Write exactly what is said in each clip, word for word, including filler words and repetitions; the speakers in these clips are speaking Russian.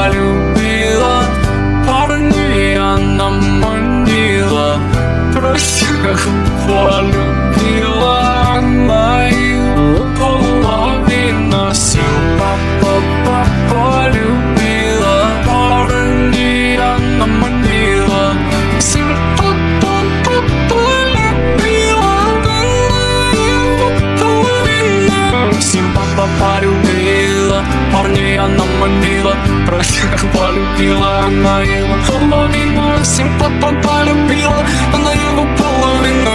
полюбила, парней она манила, просила, полюбила мою половину. Все папа полюбила, парней она манила, все папа полюбила мою половину. Все папа полюбила, парней она манила, просила, полюбила она его половину. Всем папа полюбила, она его половину.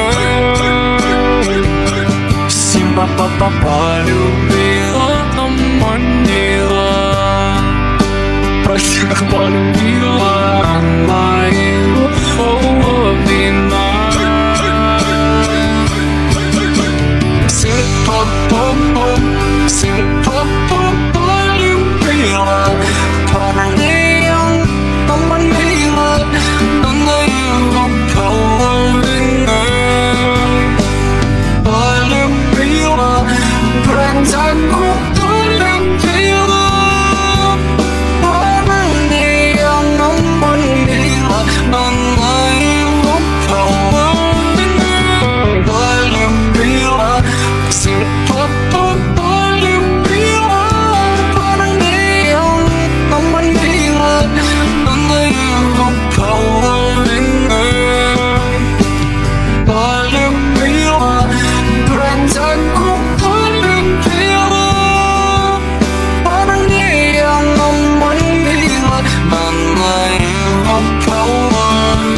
Всем папа полюбила, она манила, просила, полюбила она его половину. Всем папа, всем папа полюбила, парней она манила, она его половину. Полюбила, бродягу полюбила, парней она манила, она его половину. Полюбила, всем папа полюбила, парней она манила, она его половину. Полюбила, бродягу полюбила, парней она манила, она его половину.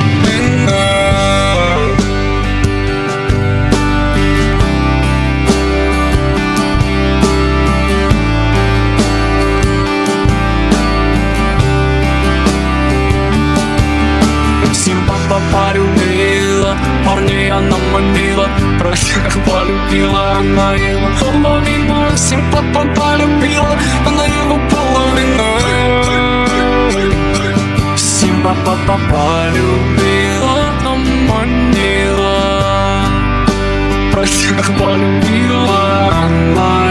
Всем папа полюбила, парней она манила, просила, полюбила она его половину. Всем папа полюбила, она его половину. Всем папа полюбила, она манила, просила, полюбила она